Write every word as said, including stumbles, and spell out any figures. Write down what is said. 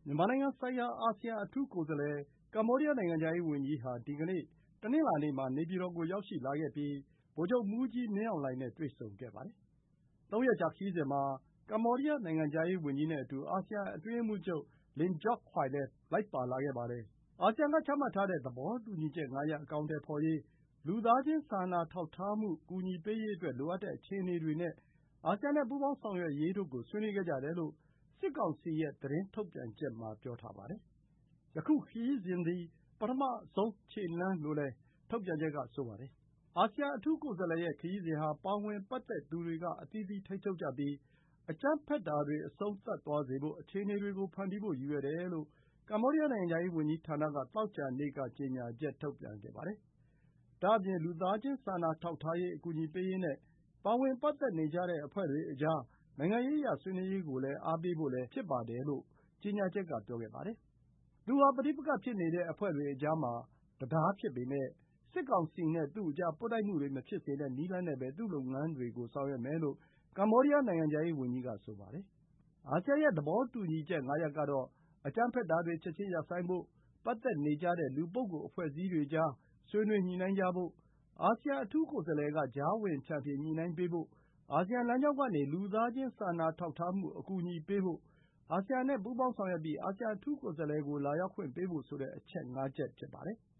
မြန်မာနိုင်ငံဆိုင်ရာ အာဆီယံအထူးကိုယ်စားလှယ် ကမ္ဘောဒီးယားနိုင်ငံခြားရေးဝန်ကြီးဟာ ဒီကနေ့ တနင်္လာနေ့မှာ နေပြည်တော်ကို ရောက်ရှိလာခဲ့ပြီး ဗိုလ်ချုပ်မှူးကြီးမင်းအောင်လှိုင်နဲ့ တွေ့ဆုံခဲ့ပါတယ်။ သုံးရက်ကြာခရီးစဉ်မှာ ကမ္ဘောဒီးယားနိုင်ငံခြားရေးဝန်ကြီးနဲ့အတူ အာဆီယံအတွင်းရေးမှူးချုပ် Lim Jock Hoi လည်း လိုက်ပါလာခဲ့ပါတယ်။ အာဆီယံကချမှတ်ထားတဲ့ သဘောတူညီချက် ငါး ရပ် အကောင်အထည်ဖော်ရေး၊ လူသားချင်းစာနာထောက်ထားမှု ကူညီပေးရေးအတွက် လိုအပ်တဲ့အခြေအနေတွေနဲ့ အာဆီယံနဲ့ ပူးပေါင်းဆောင်ရွက်ရေးတို့ကို ဆွေးနွေးခဲ့ကြတယ်လို့ စစ်ကောင်စီရဲ့ သတင်းထုတ်ပြန်ချက်မှာ ပြောထားပါတယ်။ ယခုခရီးစဉ်သည် ပထမဆုံးခြေလှမ်းလို့လည်း ထုတ်ပြန်ချက်က ဆိုပါတယ်။ အာဆီယံအထူးကိုယ်စားလှယ်ရဲ့ ခရီးစဉ်ဟာ ပါဝင်ပတ်သက်သူတွေက အသီးသီးထိန်းချုပ်ကြပြီး အကြမ်းဖက်တာတွေ အဆုံးသတ်သွားစေဖို့ အခြေအနေတွေကို ဖန်တီးဖို့ ရည်ရွယ်တယ်လို့ ကမ္ဘောဒီးယားနိုင်ငံခြားရေးဝန်ကြီးဌာနက သောကြာနေ့က ကြေညာချက်ထုတ်ပြန်ခဲ့ပါတယ်။ ဒါ့အပြင် လူသားချင်းစာနာထောက်ထားရေး အကူအညီပေးရေးနဲ့ ပါဝင်ပတ်သက်နေကြတဲ့အဖွဲ့တွေအကြား နိုင်ငံရေးအရ ဆွေးနွေးရေးကို အားပေးဖို့လည်း ဖြစ်ပါတယ်လို့ ကြေညာချက်က ပြောခဲ့ပါတယ်။ သူဟာ ပဋိပက္ခဖြစ်နေတဲ့အဖွဲ့တွေအကြားမှာ တံတားဖြစ်ပေမယ့် စစ်ကောင်စီနဲ့ သူ့အကြား ပွတ်တိုက်မှုတွေ မဖြစ်စေတဲ့နည်းလမ်းနဲ့ပဲ သူ့လုပ်ငန်းတွေကို ဆောင်ရွက်မယ်လို့ ကမ္ဘောဒီးယားနိုင်ငံခြားရေးဝန်ကြီးက ဆိုပါတယ်။ အာဆီယံရဲ့ သဘောတူညီချက် ငါး ရပ်ကတော့ အကြမ်းဖက်တာတွေ ချက်ချင်းရပ်ဆိုင်းဖို့၊ ပတ်သက်နေကြတဲ့ လူပုဂ္ဂိုလ်အဖွဲ့အစည်းတွေကြား ဆွေးနွေးညှိနှိုင်းကြဖို့၊ အာဆီယံအထူးကိုယ်စားလှယ်က ကြားဝင်ဖြန့်ဖြေညှိနှိုင်းပေးဖို့၊ အာဆီယံလမ်းကြောင်းကနေ လူသားချင်းစာနာထောက်ထားမှု အကူအညီပေးဖို့၊ အာဆီယံနဲ့ ပူးပေါင်းဆောင်ရွက်ပြီး အာဆီယံအထူးကိုယ်စားလှယ်ကို လာရောက်ခွင့်ပေးဖို့ဆိုတဲ့ အချက် ငါး ချက် ဖြစ်ပါတယ်။